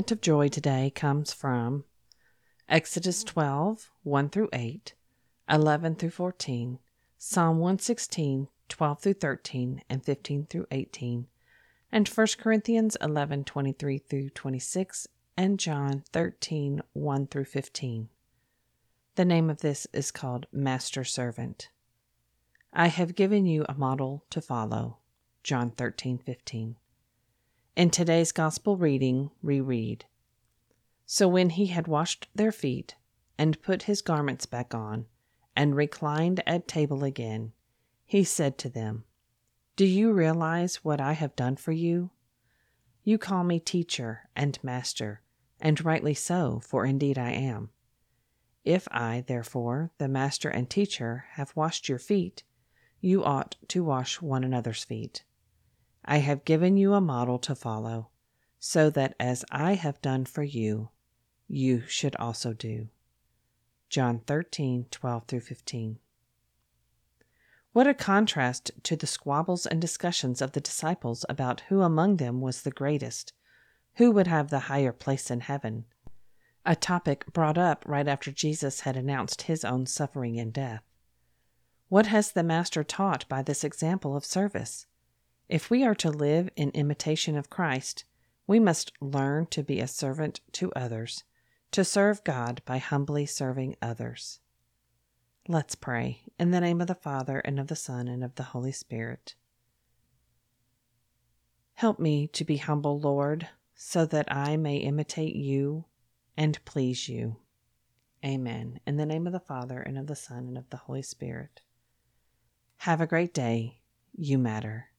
moment of joy today comes from Exodus 12, 1 through 8, 11 through 14, Psalm 116, 12 through 13, and 15 through 18, and 1 Corinthians 11, 23 through 26, and John 13, 1 through 15. The name of this is called Master Servant. I have given you a model to follow. John 13:15. In today's gospel reading, we read, So when he had washed their feet, and put his garments back on, and reclined at table again, he said to them, Do you realize what I have done for you? You call me teacher and master, and rightly so, for indeed I am. If I, therefore, the master and teacher, have washed your feet, you ought to wash one another's feet. I have given you a model to follow, so that as I have done for you, you should also do. John 13:12 through 15. What a contrast to the squabbles and discussions of the disciples about who among them was the greatest, who would have the higher place in heaven, a topic brought up right after Jesus had announced his own suffering and death. What has the Master taught by this example of service? If we are to live in imitation of Christ, we must learn to be a servant to others, to serve God by humbly serving others. Let's pray. In the name of the Father, and of the Son, and of the Holy Spirit. Help me to be humble, Lord, so that I may imitate you and please you. Amen. In the name of the Father, and of the Son, and of the Holy Spirit. Have a great day. You matter.